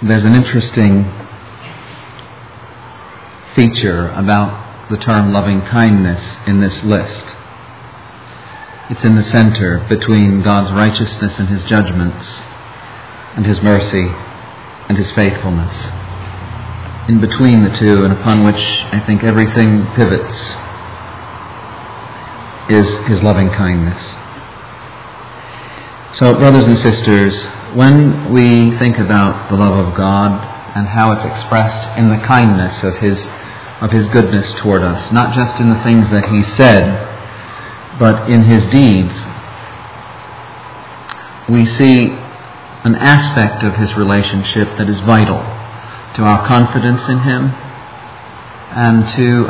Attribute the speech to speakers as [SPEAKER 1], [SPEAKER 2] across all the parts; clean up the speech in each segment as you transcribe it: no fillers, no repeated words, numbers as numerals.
[SPEAKER 1] There's an interesting feature about the term loving kindness in this list. It's in the center between God's righteousness and His judgments and His mercy and His faithfulness. In between the two, and upon which I think everything pivots, is His loving kindness. So, brothers and sisters, when we think about the love of God and how it's expressed in the kindness of His goodness toward us, not just in the things that He said, but in His deeds, we see an aspect of His relationship that is vital to our confidence in Him and to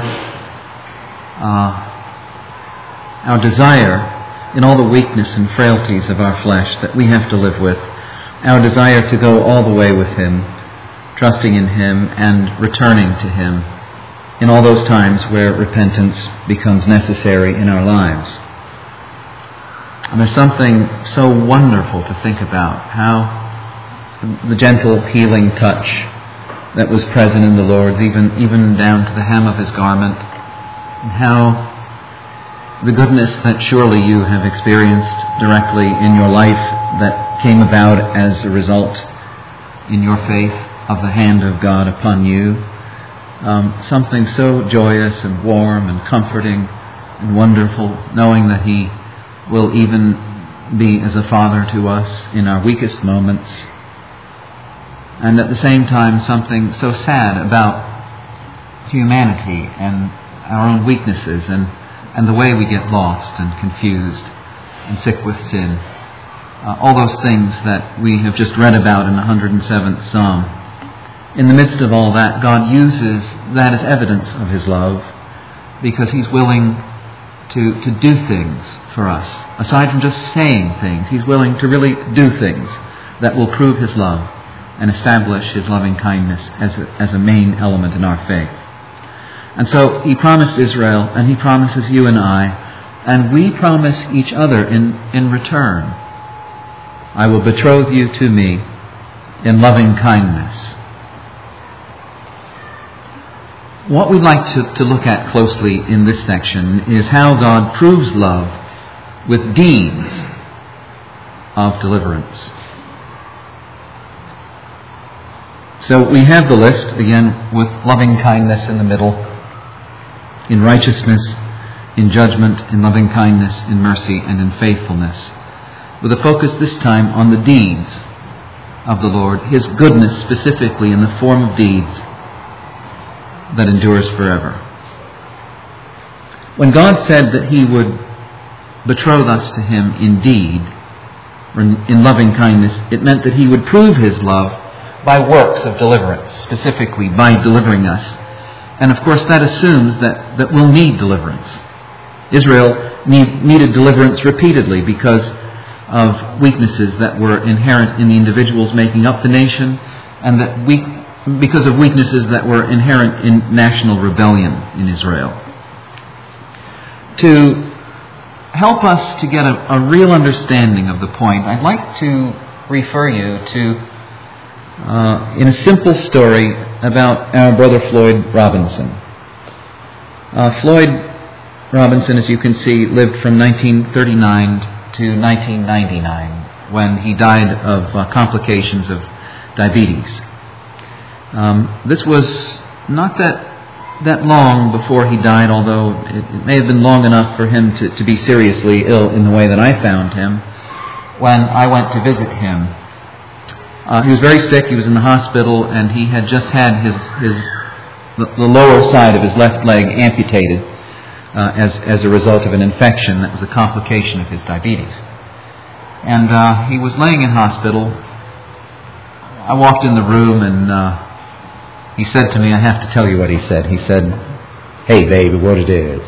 [SPEAKER 1] our desire in all the weakness and frailties of our flesh that we have to live with, our desire to go all the way with Him, trusting in Him and returning to Him in all those times where repentance becomes necessary in our lives. And there's something so wonderful to think about, how the gentle healing touch that was present in the Lord's, even down to the hem of His garment, and how the goodness that surely you have experienced directly in your life that came about as a result in your faith of the hand of God upon you. Something so joyous and warm and comforting and wonderful, knowing that He will even be as a father to us in our weakest moments. And at the same time, something so sad about humanity and our own weaknesses and the way we get lost and confused and sick with sin. All those things that we have just read about in the 107th Psalm. In the midst of all that, God uses that as evidence of His love because He's willing to do things for us. Aside from just saying things, He's willing to really do things that will prove His love and establish His loving kindness as a main element in our faith. And so He promised Israel, and He promises you and I, and we promise each other in return. I will betroth you to me in loving kindness. What we'd like to look at closely in this section is how God proves love with deeds of deliverance. So we have the list, again, with loving kindness in the middle, in righteousness, in judgment, in loving kindness, in mercy, and in faithfulness, with a focus this time on the deeds of the Lord, His goodness specifically in the form of deeds that endures forever. When God said that He would betroth us to Him in deed, or in loving kindness, it meant that He would prove His love by works of deliverance, specifically by delivering us. And of course that assumes that we'll need deliverance. Israel needed deliverance repeatedly because of weaknesses that were inherent in the individuals making up the nation, and because of weaknesses that were inherent in national rebellion in Israel. To help us to get a real understanding of the point, I'd like to refer you to in a simple story about our brother Floyd Robinson. Floyd Robinson, as you can see, lived from 1939 to 1999 when he died of complications of diabetes. This was not that long before he died, although it may have been long enough for him to be seriously ill in the way that I found him when I went to visit him. He was very sick. He was in the hospital, and he had just had the lower side of his left leg amputated as a result of an infection that was a complication of his diabetes. And he was laying in hospital. I walked in the room, and he said to me, I have to tell you what he said. He said, "Hey, baby, what it is."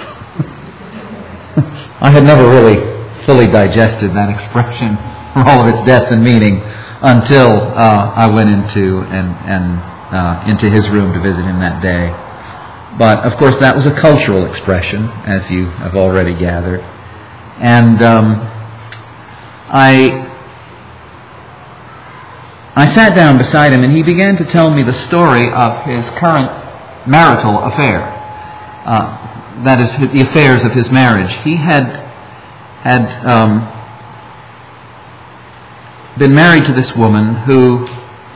[SPEAKER 1] I had never really fully digested that expression for all of its depth and meaning until I went into his room to visit him that day. But of course that was a cultural expression, as you have already gathered. And I sat down beside him and he began to tell me the story of his current marital affair. That is, the affairs of his marriage. He had been married to this woman who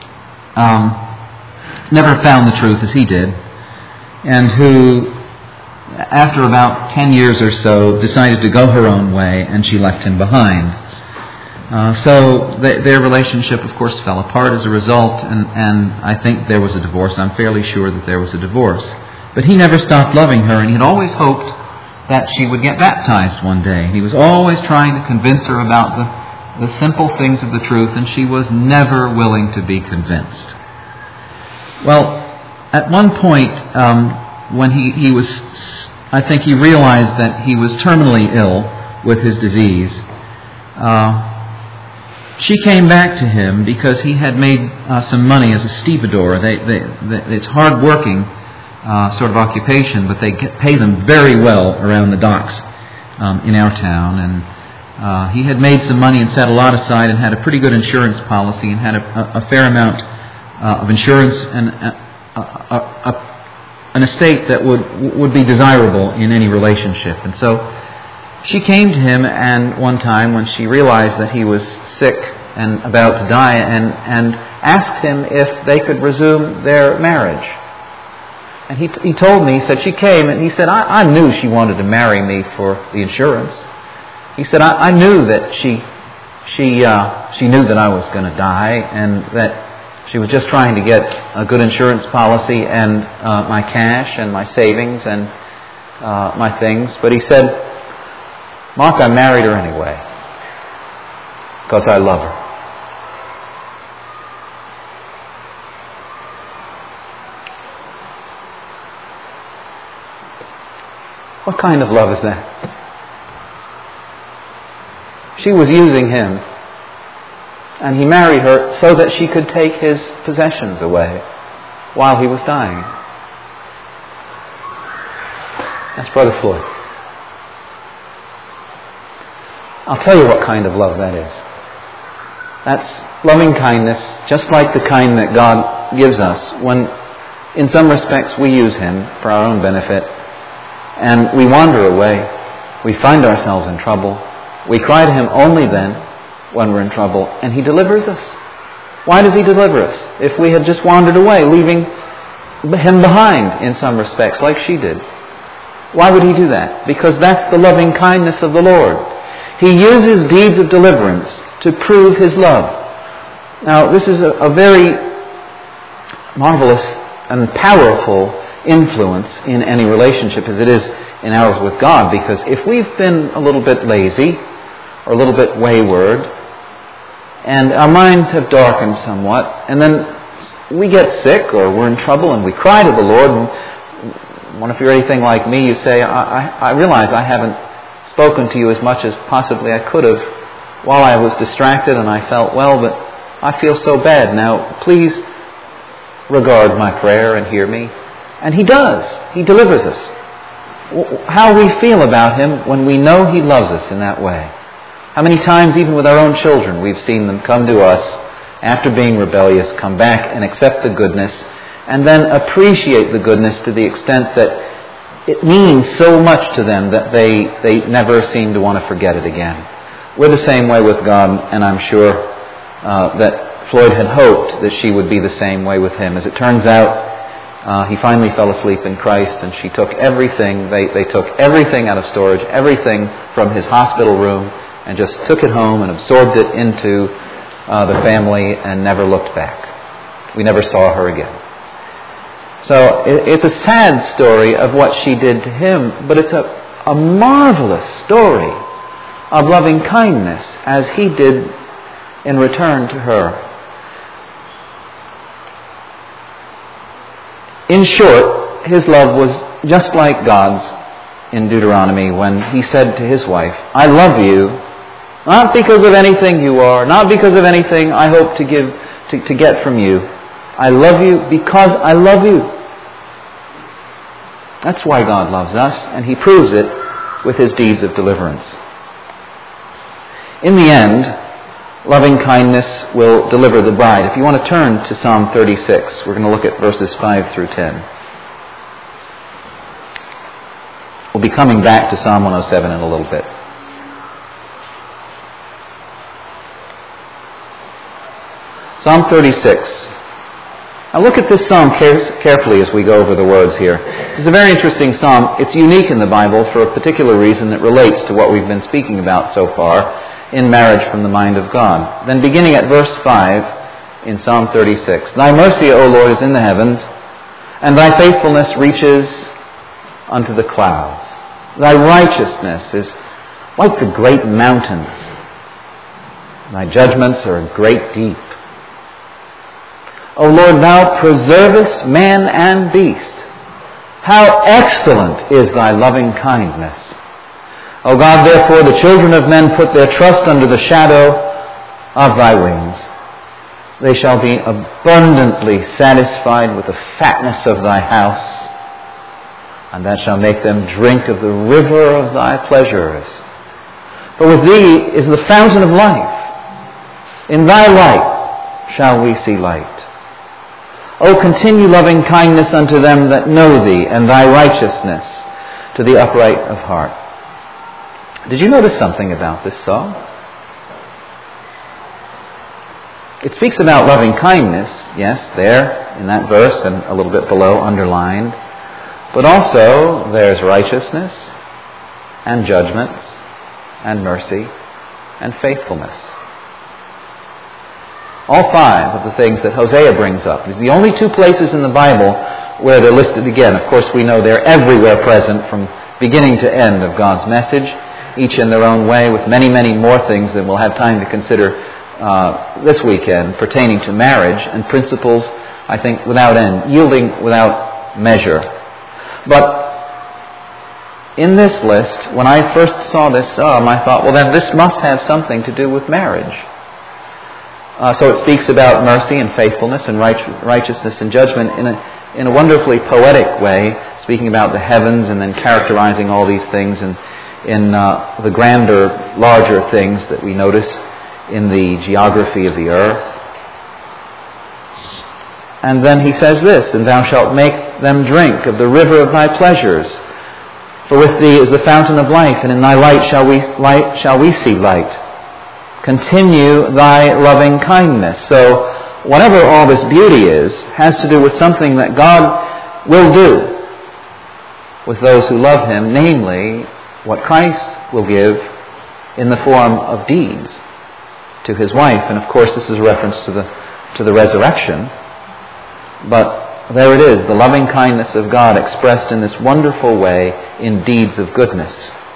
[SPEAKER 1] never found the truth as he did, and who, after about 10 years or so, decided to go her own way, and she left him behind. So their relationship, of course, fell apart as a result, and I think there was a divorce. I'm fairly sure that there was a divorce. But he never stopped loving her, and he had always hoped that she would get baptized one day. He was always trying to convince her about the simple things of the truth, and she was never willing to be convinced. Well, at one point, when he was, I think he realized that he was terminally ill with his disease, she came back to him because he had made some money as a stevedore. It's hard-working sort of occupation, but they pay them very well around the docks in our town. And he had made some money and set a lot aside and had a pretty good insurance policy and had a fair amount of insurance and an estate that would be desirable in any relationship. And so she came to him, and one time when she realized that he was sick and about to die, and asked him if they could resume their marriage. And he told me, he said, she came, and he said, I knew she wanted to marry me for the insurance. He said, I knew that she knew that I was going to die, and that she was just trying to get a good insurance policy and my cash and my savings and my things. But he said, Mark, I married her anyway because I love her. What kind of love is that? She was using him, and he married her so that she could take his possessions away while he was dying. That's Brother Floyd. I'll tell you what kind of love that is. That's loving kindness, just like the kind that God gives us when, in some respects, we use Him for our own benefit, and we wander away. We find ourselves in trouble. We cry to Him only then when we're in trouble, and He delivers us. Why does He deliver us? If we had just wandered away, leaving Him behind in some respects, like she did. Why would He do that? Because that's the loving kindness of the Lord. He uses deeds of deliverance to prove His love. Now, this is a very marvelous and powerful influence in any relationship, as it is in ours with God, because if we've been a little bit lazy or a little bit wayward and our minds have darkened somewhat, and then we get sick or we're in trouble and we cry to the Lord, and if you're anything like me, you say, I realize I haven't spoken to you as much as possibly I could have while I was distracted and I felt well, but I feel so bad. Now, please regard my prayer and hear me. And He does. He delivers us. How we feel about Him when we know He loves us in that way. How many times, even with our own children, we've seen them come to us after being rebellious, come back and accept the goodness, and then appreciate the goodness to the extent that it means so much to them that they never seem to want to forget it again. We're the same way with God, and I'm sure that Floyd had hoped that she would be the same way with him. As it turns out, he finally fell asleep in Christ, and she took everything, they took everything out of storage, everything from his hospital room, and just took it home and absorbed it into the family and never looked back. We never saw her again. So it's a sad story of what she did to him, but it's a marvelous story of loving kindness as he did in return to her. In short, his love was just like God's in Deuteronomy when He said to His wife, I love you, not because of anything you are, not because of anything I hope to get from you. I love you because I love you. That's why God loves us, and He proves it with His deeds of deliverance. In the end, loving kindness will deliver the bride. If you want to turn to Psalm 36, we're going to look at verses 5 through 10. We'll be coming back to Psalm 107 in a little bit. Psalm 36. Now look at this psalm carefully as we go over the words here. It's a very interesting psalm. It's unique in the Bible for a particular reason that relates to what we've been speaking about so far in marriage from the mind of God. Then beginning at verse 5 in Psalm 36. Thy mercy, O Lord, is in the heavens, and thy faithfulness reaches unto the clouds. Thy righteousness is like the great mountains. Thy judgments are a great deep. O Lord, thou preservest man and beast. How excellent is thy loving kindness. O God, therefore the children of men put their trust under the shadow of thy wings. They shall be abundantly satisfied with the fatness of thy house, and that shall make them drink of the river of thy pleasures. For with thee is the fountain of life. In thy light shall we see light. O continue loving kindness unto them that know thee, and thy righteousness to the upright of heart. Did you notice something about this psalm? It speaks about loving kindness, yes, there in that verse and a little bit below, underlined. But also there's righteousness and judgments and mercy and faithfulness. All five of the things that Hosea brings up. These are the only two places in the Bible where they're listed again. Of course, we know they're everywhere present from beginning to end of God's message, each in their own way, with many, many more things that we'll have time to consider this weekend pertaining to marriage and principles, I think, without end, yielding without measure. But in this list, when I first saw this psalm, I thought, well, then this must have something to do with marriage. So it speaks about mercy and faithfulness and righteousness and judgment in a wonderfully poetic way, speaking about the heavens and then characterizing all these things in the grander, larger things that we notice in the geography of the earth. And then he says this, and thou shalt make them drink of the river of thy pleasures. For with thee is the fountain of life, and in thy light shall we see light. Continue thy loving kindness. So whatever all this beauty is, has to do with something that God will do with those who love him, namely what Christ will give in the form of deeds to his wife. And of course this is a reference to the resurrection. But there it is, the loving kindness of God expressed in this wonderful way in deeds of goodness.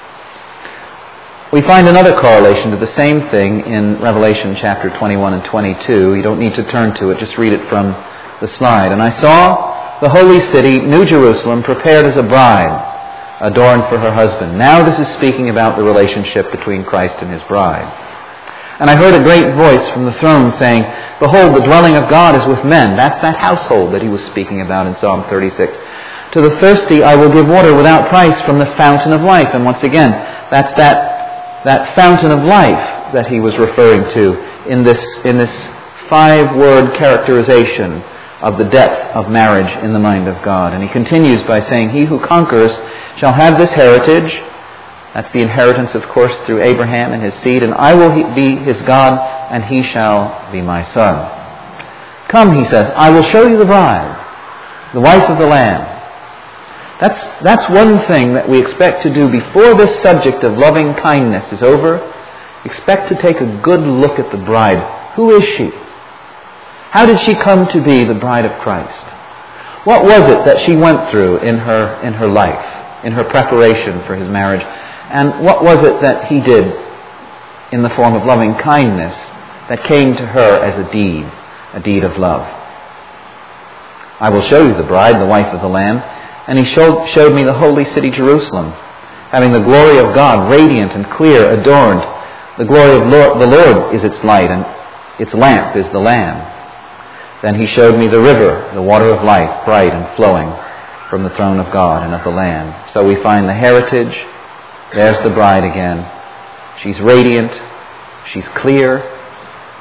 [SPEAKER 1] We find another correlation to the same thing in Revelation chapter 21 and 22. You don't need to turn to it, just read it from the slide. And I saw the holy city, New Jerusalem, prepared as a bride, adorned for her husband. Now this is speaking about the relationship between Christ and his bride. And I heard a great voice from the throne saying, Behold, the dwelling of God is with men. That's that household that he was speaking about in Psalm 36. To the thirsty I will give water without price from the fountain of life. And once again, that's that fountain of life that he was referring to in this 5-word characterization of the depth of marriage in the mind of God. And he continues by saying, He who conquers shall have this heritage. That's the inheritance, of course, through Abraham and his seed. And I will be his God, and he shall be my son. Come, he says, I will show you the bride, the wife of the Lamb. That's one thing that we expect to do before this subject of loving kindness is over. Expect to take a good look at the bride. Who is she? How did she come to be the bride of Christ? What was it that she went through in her life, in her preparation for his marriage? And what was it that he did in the form of loving kindness that came to her as a deed of love? I will show you the bride, the wife of the Lamb. And he showed me the holy city Jerusalem, having the glory of God, radiant and clear, adorned. The glory of the Lord is its light, and its lamp is the Lamb. Then he showed me the river, the water of life, bright and flowing from the throne of God and of the Lamb. So we find the heritage. There's the bride again. She's radiant. She's clear.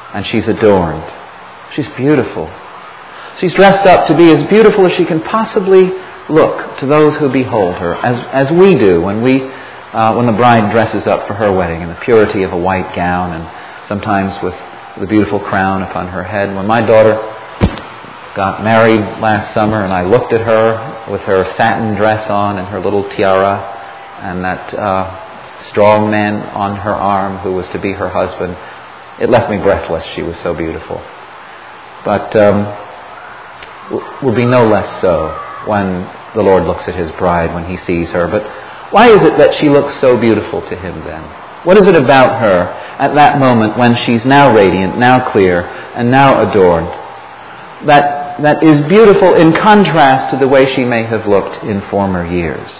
[SPEAKER 1] and she's adorned. She's beautiful. She's dressed up to be as beautiful as she can possibly look to those who behold her, as we do when the bride dresses up for her wedding in the purity of a white gown and sometimes with the beautiful crown upon her head. When my daughter got married last summer and I looked at her with her satin dress on and her little tiara and that strong man on her arm who was to be her husband, it left me breathless. She was so beautiful. But will be no less so when the Lord looks at His bride, when He sees her. But why is it that she looks so beautiful to Him then? What is it about her at that moment when she's now radiant, now clear, and now adorned, that is beautiful in contrast to the way she may have looked in former years?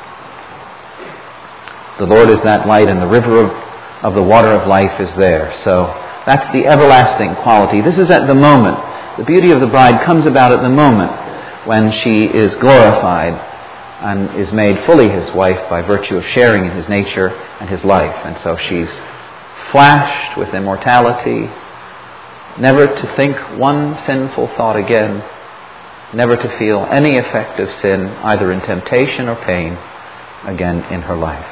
[SPEAKER 1] The Lord is that light, and the river of the water of life is there. So that's the everlasting quality. This is at the moment. The beauty of the bride comes about at the moment when she is glorified and is made fully His wife by virtue of sharing in His nature and His life. And so she's flashed with immortality, never to think one sinful thought again, never to feel any effect of sin, either in temptation or pain, again in her life.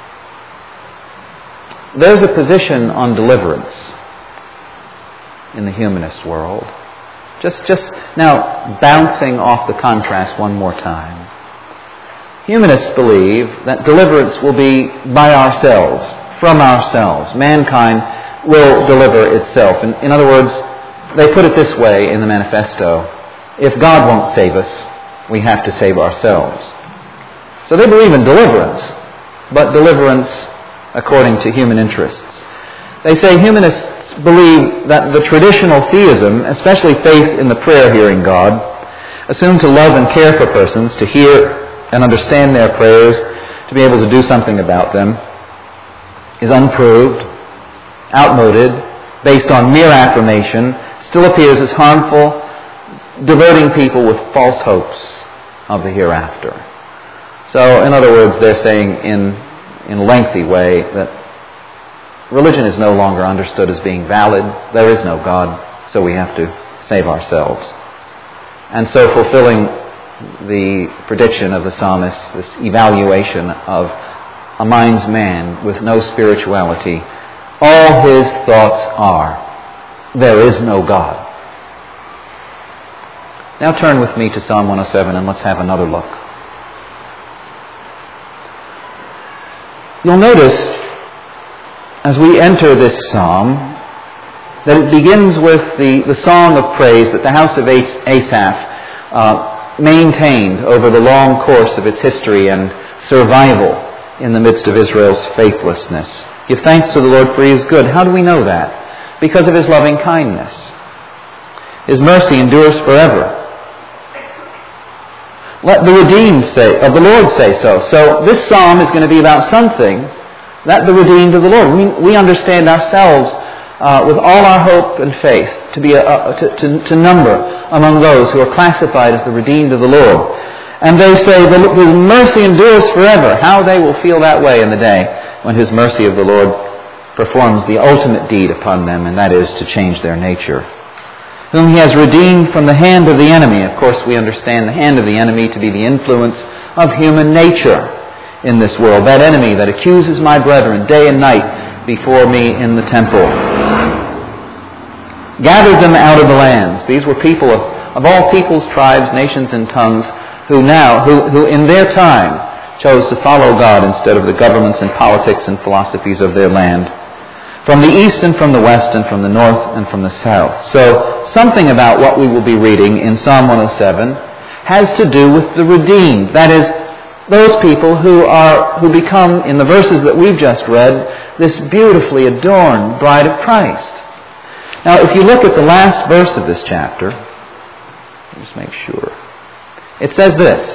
[SPEAKER 1] There's a position on deliverance in the humanist world. Just now bouncing off the contrast one more time. Humanists believe that deliverance will be by ourselves, from ourselves. Mankind will deliver itself. In other words, they put it this way in the manifesto: if God won't save us, we have to save ourselves. So they believe in deliverance, but deliverance according to human interests. They say humanists believe that the traditional theism, especially faith in the prayer-hearing God, assumed to love and care for persons, to hear and understand their prayers, to be able to do something about them, is unproved, outmoded, based on mere affirmation, still appears as harmful, diverting people with false hopes of the hereafter. So, in other words, they're saying in a lengthy way that religion is no longer understood as being valid. There is no God, so we have to save ourselves. And so fulfilling the prediction of the psalmist, this evaluation of a mind's man with no spirituality, all his thoughts are, there is no God. Now turn with me to Psalm 107 and let's have another look. You'll notice as we enter this psalm that it begins with the song of praise that the house of Asaph maintained over the long course of its history and survival in the midst of Israel's faithlessness. Give thanks to the Lord, for He is good. How do we know that? Because of His loving kindness. His mercy endures forever. Let the redeemed of the Lord say so. So this psalm is going to be about something that the redeemed of the Lord. We understand ourselves with all our hope and faith to be to number among those who are classified as the redeemed of the Lord. And they say His mercy endures forever. How they will feel that way in the day when His mercy of the Lord performs the ultimate deed upon them, and that is to change their nature. Whom He has redeemed from the hand of the enemy. Of course, we understand the hand of the enemy to be the influence of human nature in this world. That enemy that accuses my brethren day and night before me in the temple. Gathered them out of the lands. These were people of all peoples, tribes, nations, and tongues who in their time chose to follow God instead of the governments and politics and philosophies of their land. From the east and from the west and from the north and from the south. So something about what we will be reading in Psalm 107 has to do with the redeemed. That is, those people who become, in the verses that we've just read, this beautifully adorned bride of Christ. Now, if you look at the last verse of this chapter, just make sure. It says this.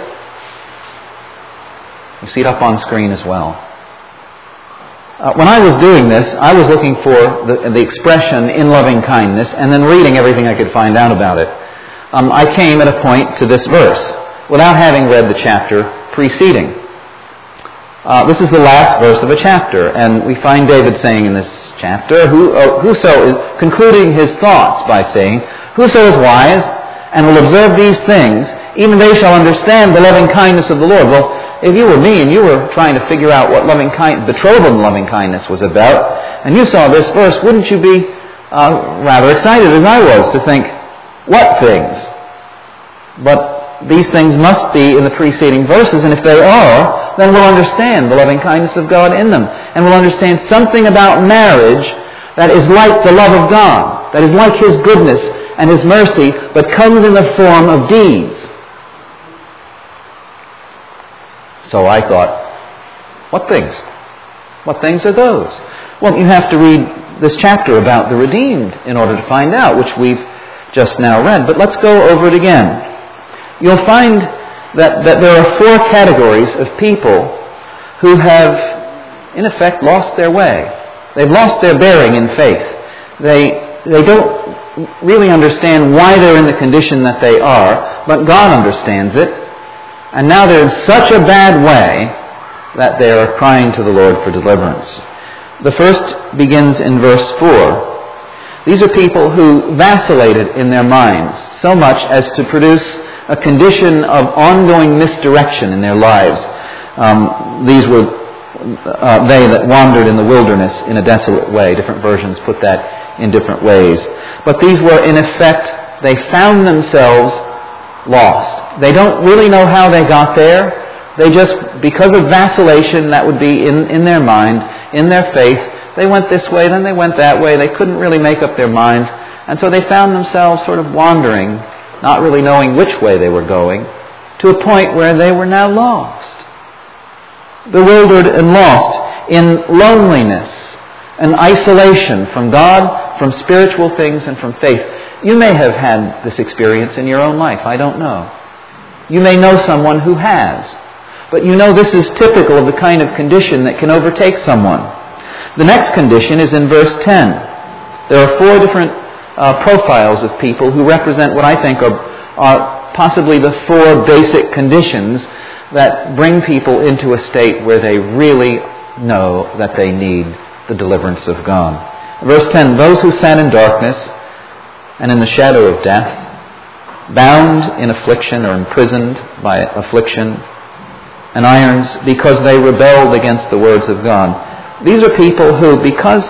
[SPEAKER 1] You see it up on screen as well. When I was doing this, I was looking for the expression "in loving kindness" and then reading everything I could find out about it. I came at a point to this verse without having read the chapter preceding. This is the last verse of a chapter, and we find David saying in this chapter, whoso is concluding his thoughts by saying, "Whoso is wise and will observe these things, even they shall understand the loving kindness of the Lord." Well, if you were me and you were trying to figure out what betrothal and loving kindness was about, and you saw this verse, wouldn't you be rather excited, as I was, to think, what things? But these things must be in the preceding verses, and if they are, then we'll understand the loving kindness of God in them, and we'll understand something about marriage that is like the love of God, that is like His goodness and His mercy, but comes in the form of deeds. So I thought, what things? What things are those? Well, you have to read this chapter about the redeemed in order to find out, which we've just now read. But let's go over it again. You'll find that there are 4 categories of people who have, in effect, lost their way. They've lost their bearing in faith. They don't really understand why they're in the condition that they are, but God understands it. And now they're in such a bad way that they are crying to the Lord for deliverance. The first begins in verse 4. These are people who vacillated in their minds so much as to produce a condition of ongoing misdirection in their lives. These were they that wandered in the wilderness in a desolate way. Different versions put that in different ways. But these were, in effect, they found themselves lost. They don't really know how they got there. They just, because of vacillation that would be in their mind, in their faith, they went this way, then they went that way. They couldn't really make up their minds. And so they found themselves sort of wandering, not really knowing which way they were going, to a point where they were now lost. Bewildered and lost in loneliness and isolation from God, from spiritual things, and from faith. You may have had this experience in your own life. I don't know. You may know someone who has. But you know this is typical of the kind of condition that can overtake someone. The next condition is in verse 10. There are 4 different profiles of people who represent what I think are possibly the 4 basic conditions that bring people into a state where they really know that they need the deliverance of God. Verse 10, those who sat in darkness and in the shadow of death, bound in affliction or imprisoned by affliction and irons because they rebelled against the words of God. These are people who, because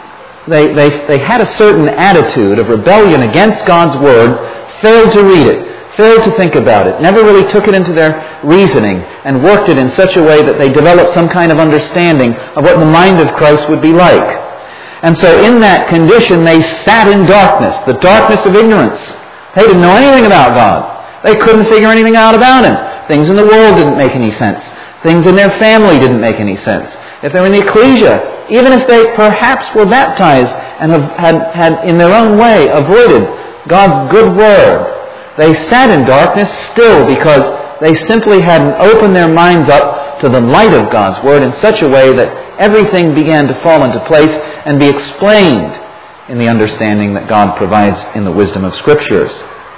[SPEAKER 1] they had a certain attitude of rebellion against God's Word, failed to read it, failed to think about it, never really took it into their reasoning and worked it in such a way that they developed some kind of understanding of what the mind of Christ would be like. And so in that condition they sat in darkness, the darkness of ignorance. They didn't know anything about God. They couldn't figure anything out about Him. Things in the world didn't make any sense. Things in their family didn't make any sense. If they were in the ecclesia, even if they perhaps were baptized and had in their own way avoided God's good word, they sat in darkness still because they simply hadn't opened their minds up to the light of God's word in such a way that everything began to fall into place and be explained in the understanding that God provides in the wisdom of Scriptures.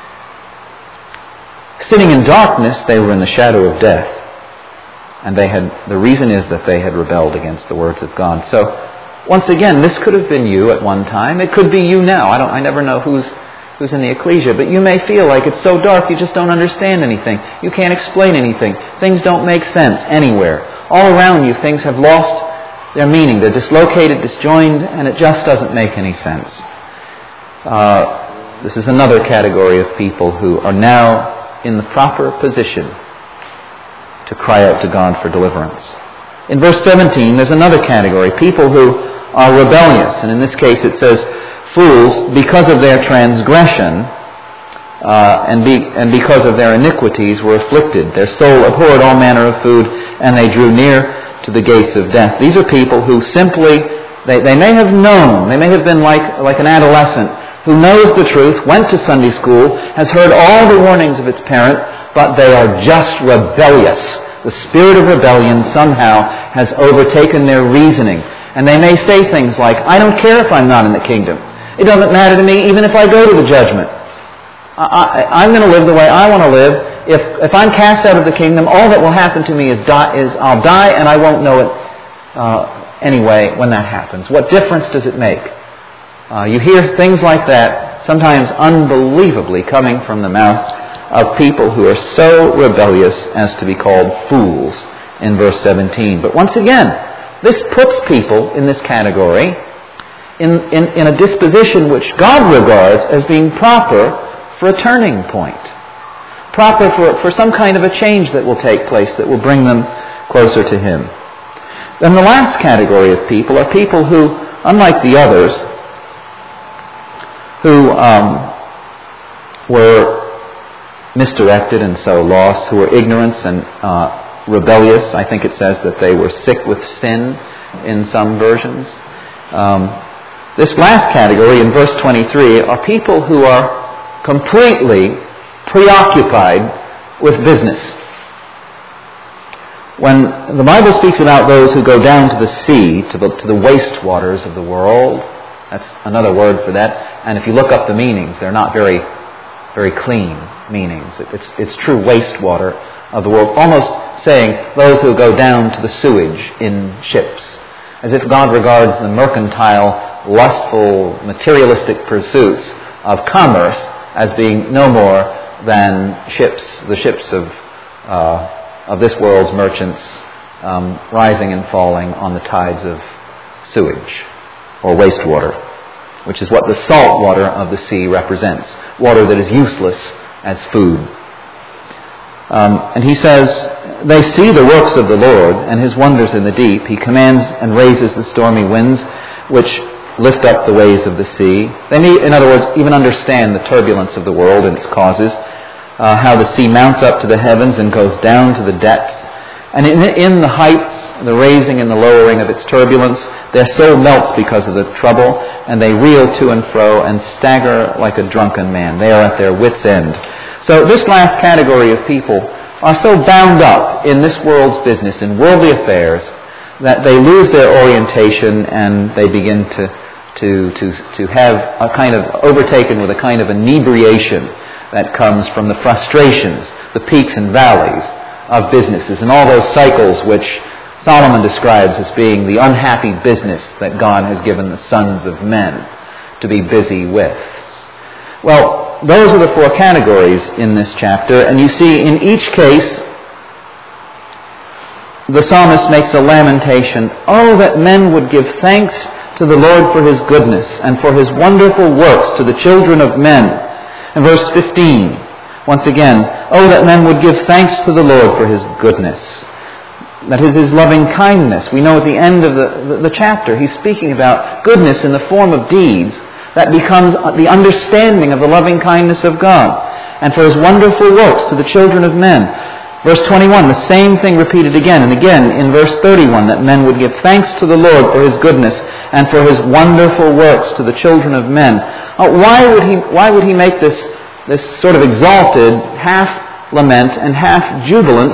[SPEAKER 1] Sitting in darkness, they were in the shadow of death. And the reason is that they had rebelled against the words of God. So, once again, this could have been you at one time. It could be you now. I never know who's in the ecclesia, but you may feel like it's so dark you just don't understand anything. You can't explain anything. Things don't make sense anywhere. All around you, things have lost their meaning. They're dislocated, disjoined, and it just doesn't make any sense. This is another category of people who are now in the proper position to cry out to God for deliverance. In verse 17, there's another category, people who are rebellious, and in this case it says, fools, because of their transgression and because of their iniquities were afflicted. Their soul abhorred all manner of food, and they drew near to the gates of death. These are people who simply, they may have known, they may have been like an adolescent who knows the truth, went to Sunday school, has heard all the warnings of its parent, but they are just rebellious. The spirit of rebellion somehow has overtaken their reasoning. And they may say things like, I don't care if I'm not in the kingdom. It doesn't matter to me even if I go to the judgment. I'm going to live the way I want to live. If I'm cast out of the kingdom, all that will happen to me is I'll die and I won't know it
[SPEAKER 2] anyway when that happens? What difference does it make? You hear things like that, sometimes unbelievably coming from the mouth of people who are so rebellious as to be called fools in verse 17. But once again, this puts people in this category in a disposition which God regards as being proper for a turning point, proper for some kind of a change that will take place that will bring them closer to Him. Then the last category of people are people who, unlike the others, who were misdirected and so lost, who were ignorant and rebellious. I think it says that they were sick with sin in some versions. This last category in verse 23 are people who are completely preoccupied with business. When the Bible speaks about those who go down to the sea, to the waste waters of the world, that's another word for that, and if you look up the meanings, they're not very, very clean meanings. It's true wastewater of the world, almost saying those who go down to the sewage in ships, as if God regards the mercantile, lustful, materialistic pursuits of commerce as being no more than the ships of this world's merchants rising and falling on the tides of sewage or wastewater, which is what the salt water of the sea represents, water that is useless as food. And he says, they see the works of the Lord and His wonders in the deep. He commands and raises the stormy winds, which lift up the waves of the sea. They may, in other words, even understand the turbulence of the world and its causes, how the sea mounts up to the heavens and goes down to the depths. And in the heights, the raising and the lowering of its turbulence, their soul melts because of the trouble, and they reel to and fro and stagger like a drunken man. They are at their wits' end. So this last category of people are so bound up in this world's business, in worldly affairs, that they lose their orientation and they begin to have a kind of overtaken with a kind of inebriation that comes from the frustrations, the peaks and valleys of businesses, and all those cycles which Solomon describes as being the unhappy business that God has given the sons of men to be busy with. Well, those are the four categories in this chapter, and you see in each case the psalmist makes a lamentation. Oh, that men would give thanks to the Lord for His goodness and for His wonderful works to the children of men. In verse 15, once again, oh, that men would give thanks to the Lord for His goodness. That is His loving kindness. We know at the end of the chapter, he's speaking about goodness in the form of deeds that becomes the understanding of the loving kindness of God, and for His wonderful works to the children of men. Verse 21, the same thing repeated again and again in verse 31, that men would give thanks to the Lord for His goodness and for His wonderful works to the children of men. Why would he make this sort of exalted, half lament and half jubilant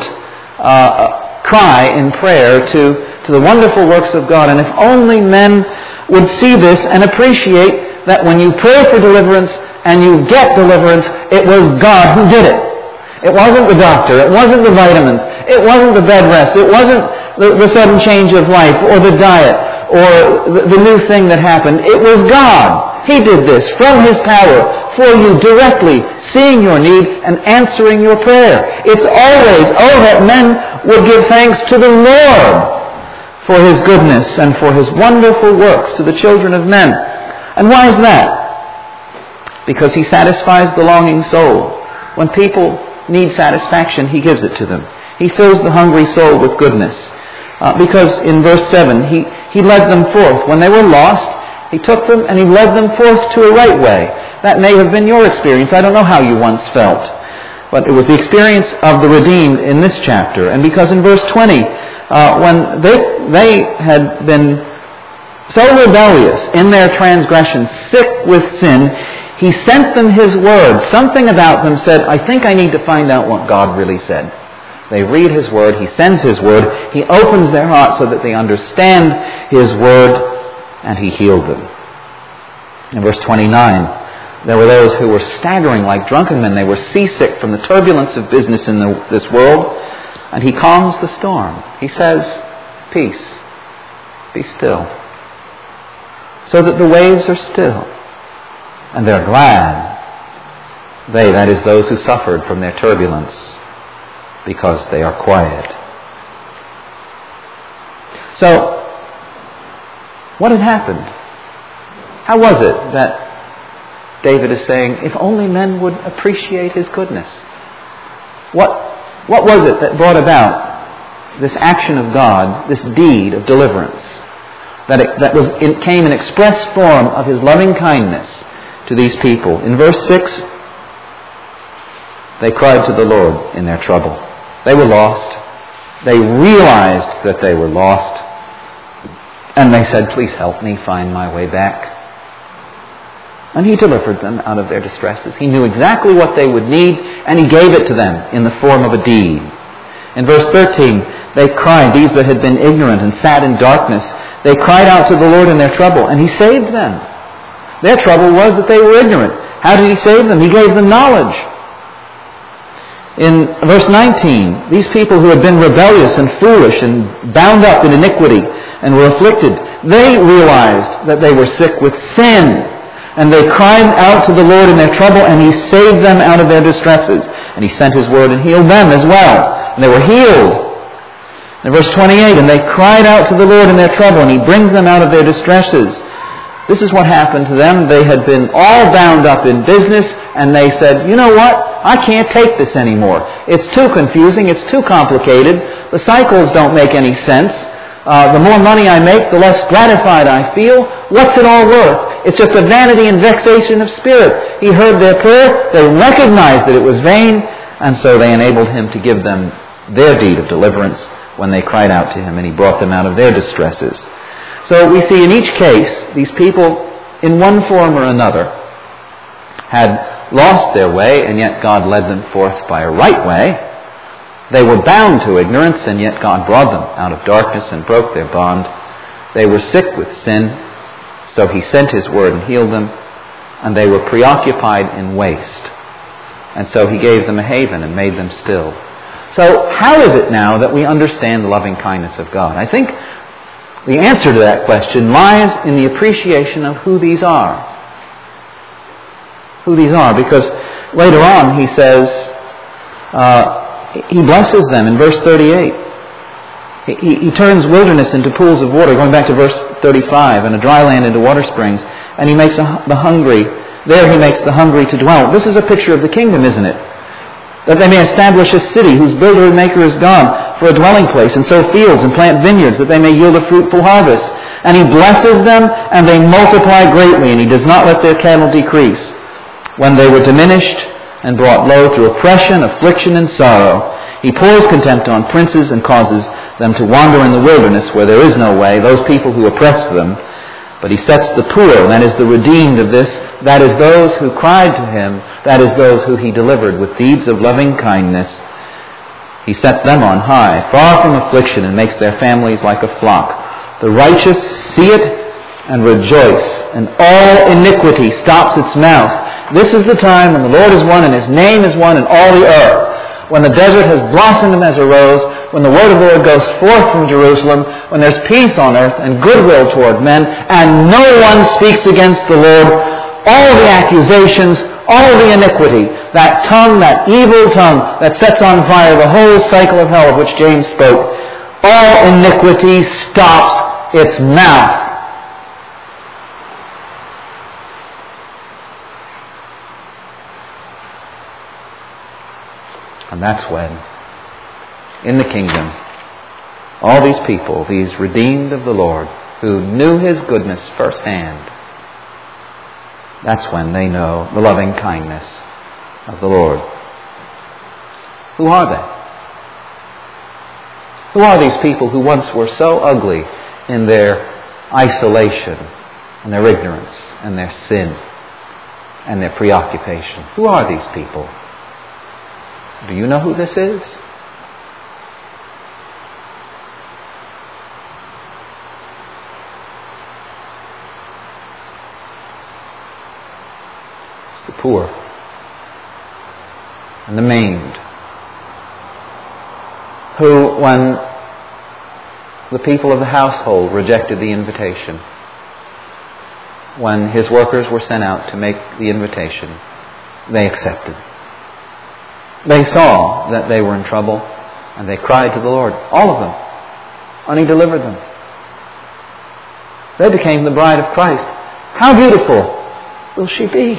[SPEAKER 2] cry in prayer to the wonderful works of God? And if only men would see this and appreciate that when you pray for deliverance and you get deliverance, it was God who did it. It wasn't the doctor. It wasn't the vitamins. It wasn't the bed rest. It wasn't the sudden change of life or the diet or the new thing that happened. It was God. He did this from His power for you directly, seeing your need and answering your prayer. It's always, oh, that men would give thanks to the Lord for His goodness and for His wonderful works to the children of men. And why is that? Because He satisfies the longing soul. When people need satisfaction, He gives it to them. He fills the hungry soul with goodness. Because in verse 7, He led them forth. When they were lost, He took them and He led them forth to a right way. That may have been your experience. I don't know how you once felt. But it was the experience of the redeemed in this chapter. And because in verse 20, when they had been so rebellious in their transgressions, sick with sin, He sent them His word. Something about them said, I think I need to find out what God really said. They read His word. He sends His word. He opens their hearts so that they understand His word, and He healed them. In verse 29, there were those who were staggering like drunken men. They were seasick from the turbulence of business in this world, and He calms the storm. He says, peace, be still, so that the waves are still. And they're glad. They, that is, those who suffered from their turbulence, because they are quiet. So, what had happened? How was it that David is saying, if only men would appreciate his goodness? What was it that brought about this action of God, this deed of deliverance, that came in express form of his loving kindness to these people? In verse 6, they cried to the Lord in their trouble. They were lost. They realized that they were lost. And they said, please help me find my way back. And he delivered them out of their distresses. He knew exactly what they would need, and he gave it to them in the form of a deed. In verse 13, they cried, these that had been ignorant and sat in darkness, they cried out to the Lord in their trouble, and he saved them. Their trouble was that they were ignorant. How did he save them? He gave them knowledge. In verse 19, these people who had been rebellious and foolish and bound up in iniquity and were afflicted, they realized that they were sick with sin. And they cried out to the Lord in their trouble, and he saved them out of their distresses. And he sent his word and healed them as well. And they were healed. In verse 28, and they cried out to the Lord in their trouble, and he brings them out of their distresses. This is what happened to them. They had been all bound up in business, and they said, you know what? I can't take this anymore. It's too confusing. It's too complicated. The cycles don't make any sense. The more money I make, the less gratified I feel. What's it all worth? It's just a vanity and vexation of spirit. He heard their prayer. They recognized that it was vain, and so they enabled him to give them their deed of deliverance when they cried out to him, and he brought them out of their distresses. So we see in each case, these people, in one form or another, had lost their way, and yet God led them forth by a right way. They were bound to ignorance, and yet God brought them out of darkness and broke their bond. They were sick with sin, so he sent his word and healed them, and they were preoccupied in waste. And so he gave them a haven and made them still. So how is it now that we understand the loving kindness of God? I think the answer to that question lies in the appreciation of who these are. Who these are, because later on he says, he blesses them in verse 38. He turns wilderness into pools of water, going back to verse 35, and a dry land into water springs, and he makes the hungry, there he makes the hungry to dwell. This is a picture of the kingdom, isn't it? That they may establish a city whose builder and maker is God for a dwelling place, and sow fields and plant vineyards, that they may yield a fruitful harvest. And he blesses them, and they multiply greatly, and he does not let their cattle decrease. When they were diminished and brought low through oppression, affliction, and sorrow, he pours contempt on princes and causes them to wander in the wilderness where there is no way, those people who oppress them. But he sets the poor, that is the redeemed of this, that is those who cried to him, that is those who he delivered with deeds of loving kindness. He sets them on high, far from affliction, and makes their families like a flock. The righteous see it and rejoice, and all iniquity stops its mouth. This is the time when the Lord is one and his name is one in all the earth. When the desert has blossomed as a rose, when the word of the Lord goes forth from Jerusalem, when there's peace on earth and goodwill toward men, and no one speaks against the Lord, all the accusations, all the iniquity, that tongue, that evil tongue that sets on fire the whole cycle of hell of which James spoke, all iniquity stops its mouth. And that's when, in the kingdom, all these people, these redeemed of the Lord, who knew his goodness firsthand, that's when they know the loving kindness of the Lord. Who are they? Who are these people who once were so ugly in their isolation and their ignorance and their sin and their preoccupation? Who are these people? Do you know who this is? It's the poor and the maimed, who, when the people of the household rejected the invitation. When his workers were sent out to make the invitation, they accepted. They saw that they were in trouble, and they cried to the Lord, all of them, and He delivered them. They became the bride of Christ. How beautiful will she be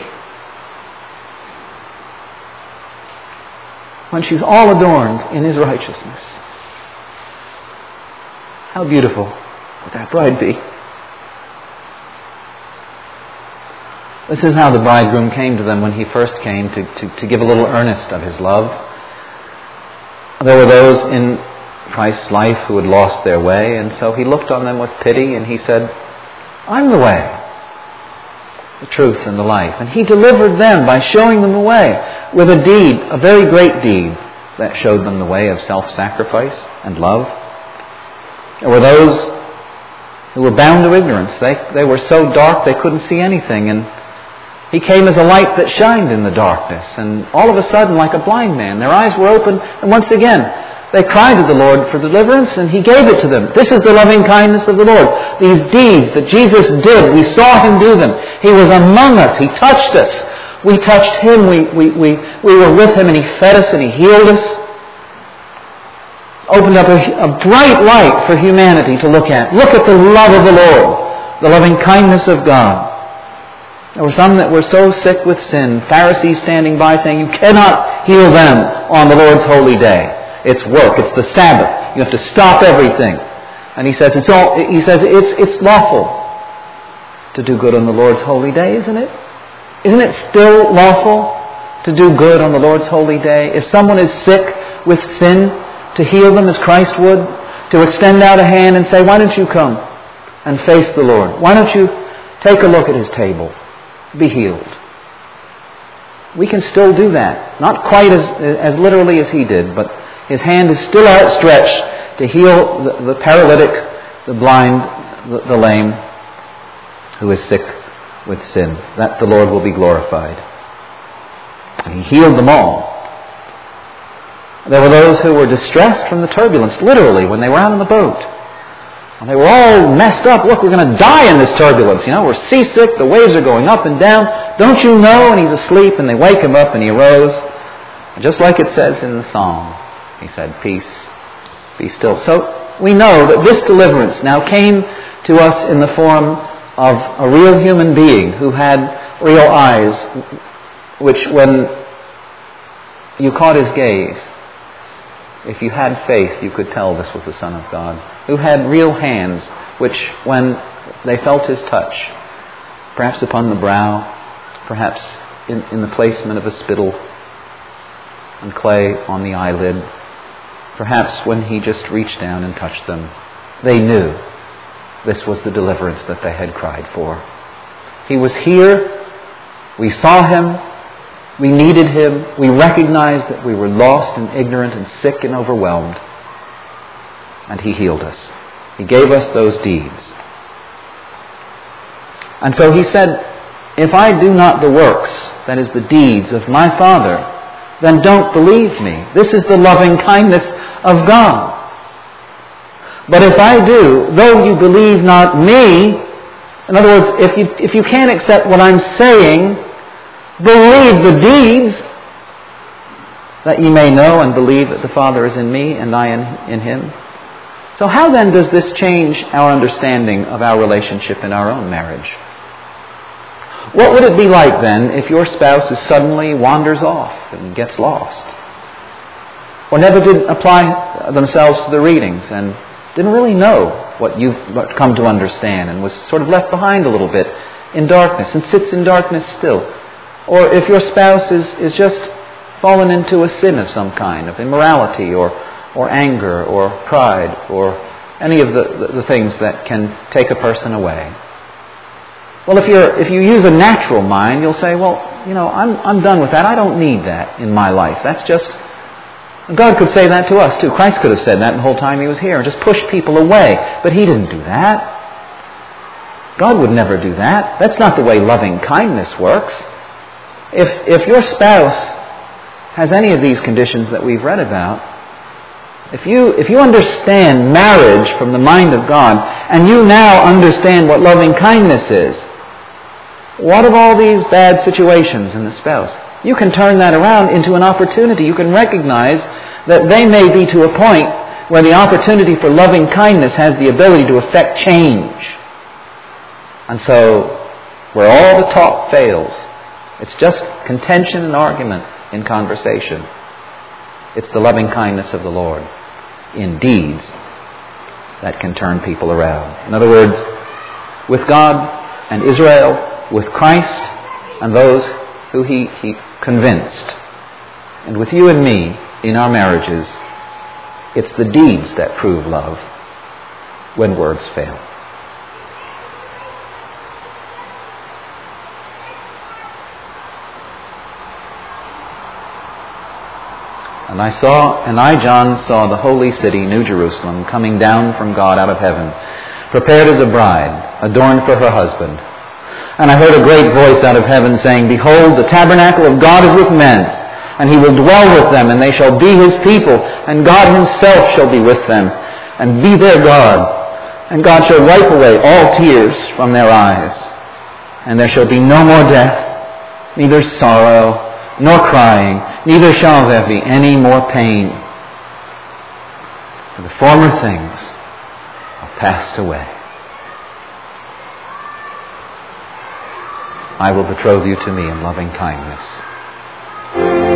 [SPEAKER 2] when she's all adorned in His righteousness? How beautiful would that bride be? This is how the bridegroom came to them when he first came to give a little earnest of his love. There were those in Christ's life who had lost their way, and so He looked on them with pity and He said, I'm the way, the truth, and the life. And He delivered them by showing them the way with a deed, a very great deed, that showed them the way of self-sacrifice and love. There were those who were bound to ignorance. They were so dark they couldn't see anything, and He came as a light that shined in the darkness. And all of a sudden, like a blind man, their eyes were open, and once again, they cried to the Lord for deliverance, and He gave it to them. This is the loving kindness of the Lord. These deeds that Jesus did, we saw Him do them. He was among us. He touched us. We touched Him. We were with Him, and He fed us, and He healed us. Opened up a bright light for humanity to look at. Look at the love of the Lord, the loving kindness of God. There were some that were so sick with sin, Pharisees standing by saying, you cannot heal them on the Lord's holy day. It's work. It's the Sabbath. You have to stop everything. And He says it's lawful to do good on the Lord's holy day, isn't it? Isn't it still lawful to do good on the Lord's holy day? If someone is sick with sin, to heal them as Christ would, to extend out a hand and say, why don't you come and face the Lord? Why don't you take a look at His table? Be healed. We can still do that. Not quite as literally as He did, but His hand is still outstretched to heal the paralytic, the blind, the lame, who is sick with sin. That the Lord will be glorified. And He healed them all. There were those who were distressed from the turbulence, literally, when they were out on the boat. And they were all messed up. Look, we're going to die in this turbulence. We're seasick. The waves are going up and down. Don't you know? And he's asleep, and they wake him up, and he arose. And just like it says in the psalm, he said, peace, be still. So we know that this deliverance now came to us in the form of a real human being who had real eyes, which when you caught his gaze, if you had faith, you could tell this was the Son of God, who had real hands, which when they felt His touch, perhaps upon the brow, perhaps in the placement of a spittle and clay on the eyelid, perhaps when He just reached down and touched them, they knew this was the deliverance that they had cried for. He was here. We saw Him. We needed Him. We recognized that we were lost and ignorant and sick and overwhelmed. And He healed us. He gave us those deeds. And so He said, if I do not the works, that is the deeds of my Father, then don't believe me. This is the loving kindness of God. But if I do, though you believe not me, in other words, if you can't accept what I'm saying, believe the deeds, that ye may know and believe that the Father is in me and I in Him. So how then does this change our understanding of our relationship in our own marriage? What would it be like then if your spouse suddenly wanders off and gets lost? Or never did apply themselves to the readings and didn't really know what you've come to understand and was sort of left behind a little bit in darkness and sits in darkness still? Or if your spouse is just fallen into a sin of some kind, of immorality or anger or pride or any of the things that can take a person away. Well, if you use a natural mind, you'll say, well, I'm done with that. I don't need that in my life. That's just... God could say that to us too. Christ could have said that the whole time He was here and just pushed people away. But He didn't do that. God would never do that. That's not the way loving kindness works. If your spouse has any of these conditions that we've read about, If you understand marriage from the mind of God, and you now understand what loving kindness is, what of all these bad situations in the spouse? You can turn that around into an opportunity. You can recognize that they may be to a point where the opportunity for loving kindness has the ability to affect change. And so, where all the talk fails, it's just contention and argument in conversation. It's the loving kindness of the Lord in deeds that can turn people around. In other words, with God and Israel, with Christ and those who He convinced, and with you and me in our marriages, it's the deeds that prove love when words fail. And I, John, saw the holy city, New Jerusalem, coming down from God out of heaven, prepared as a bride, adorned for her husband. And I heard a great voice out of heaven saying, Behold, the tabernacle of God is with men, and He will dwell with them, and they shall be His people, and God Himself shall be with them, and be their God. And God shall wipe away all tears from their eyes, and there shall be no more death, neither sorrow, nor crying, neither shall there be any more pain. For the former things are passed away. I will betroth you to me in loving kindness.